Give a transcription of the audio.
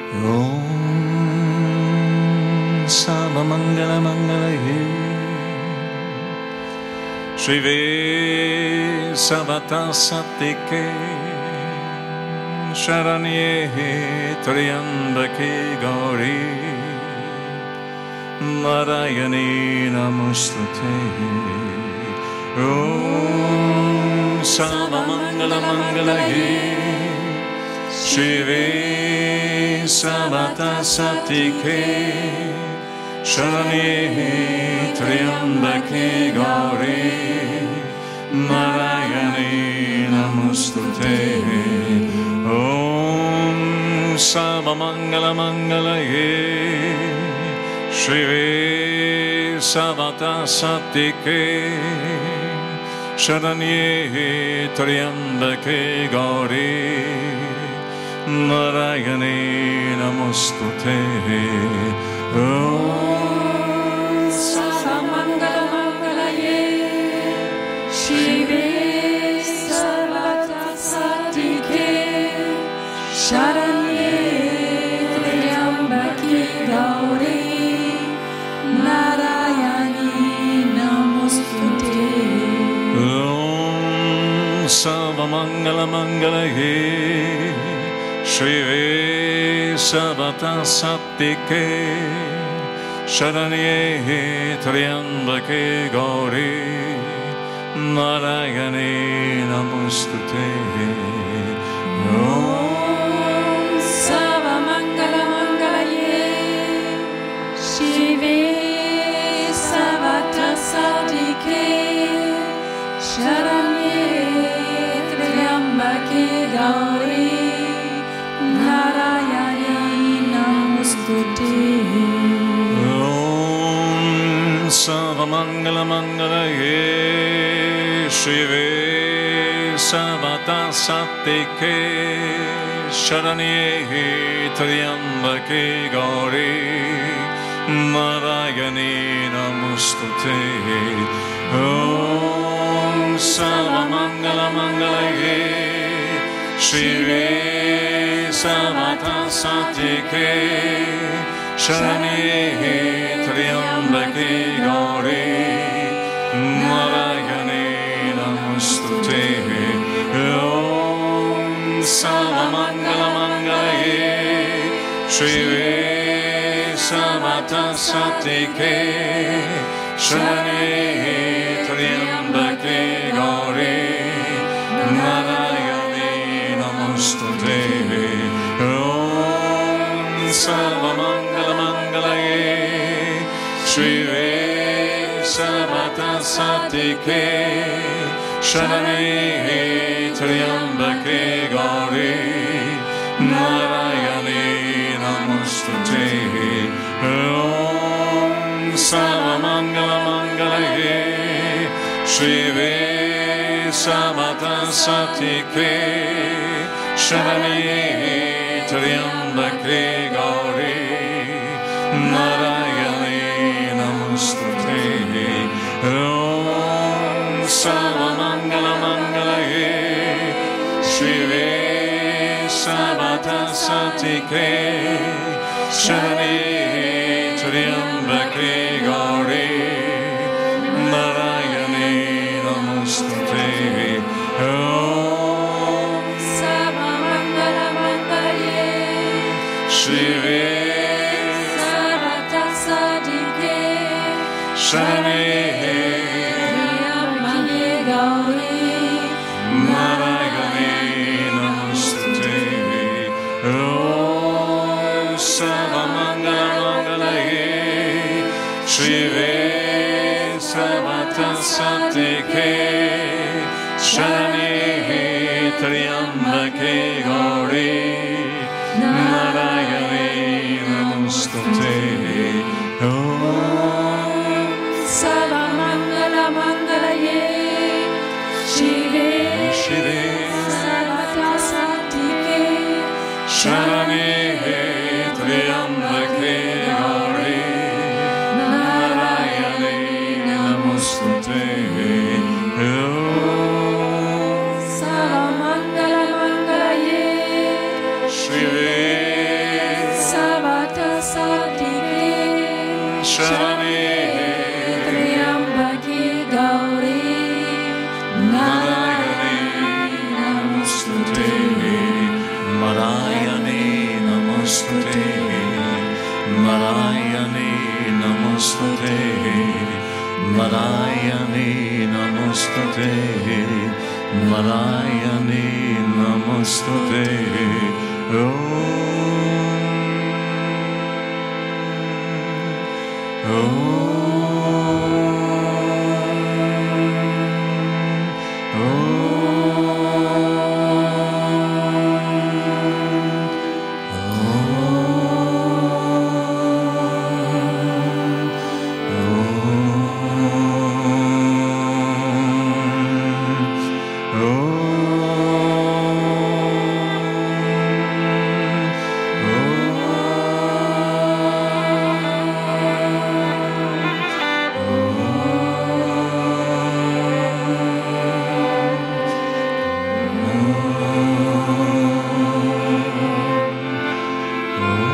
Om Sarvamangala Mangalaye Shive Sarvata Satike Sharanye Triambake Gauri Narayani Namostute Om Sarvamangala Mangalaye Shive Sarvata Satike Sharanye Triambake Gauri Narayani Namostute Om Sarvamangala Mangalaye Shive Sarvata Satike Sharanye Triambake Gauri Narayani Namostute Om Sarvamangala Mangalaye Shive Sarvata Satike Sharanye Triambake Gauri Narayani Namostute Om Sarvamangala Mangalaye Shive Sarvata Satike Sharanye Triambake Gauri Narayani Namostute Om Sarvamangala Mangalaye Shive Sarvata Satike Sharanye Triambake Gauri Narayani Namostute Om Sarvamangala Mangalaye Shive Sarvata Satike Sharanye Triambake Gauri Narayani Namostute Om Sarvamangala Mangalaye Shive Sarvata Satike Sharanye Triambake Gauri Narayani Namostute Om Sarvamangala Mangalaye Shive Sarvata Satike Sharanye Triambake Gauri Narayani Namostute Om Sarvamangala Mangalaye Shive Sarvata Satike Sharanye Triambake Gauri Narayani Namostute Om Sarvamangala Mangalaye Shive Sarvata Satike Sharanye Triambake Gauri Narayani Namostute Om Sarvamangala Mangalaye Shive Sarvata Satike Sharanye Triambake Gauri Narayani Namostute Om Sarvamangala Mangalaye Shive Sarvata Satike Sharanye Triambake Gauri Narayani Namostute Om Sarvamangala Mangalaye Shive Sarvata Satike Sharanye Triambake Gauri Narayani Namostute Om Sarvamangala Mangalaye Shive Sarvata Satike Sharanye Triambake Gauri Narayani Namostute Om Sarvamangala Mangalaye Shani Triambaki Gauri Narayani Namostute Narayani Namostute Narayani Namostute Narayani Namostute Narayani Namostute Oh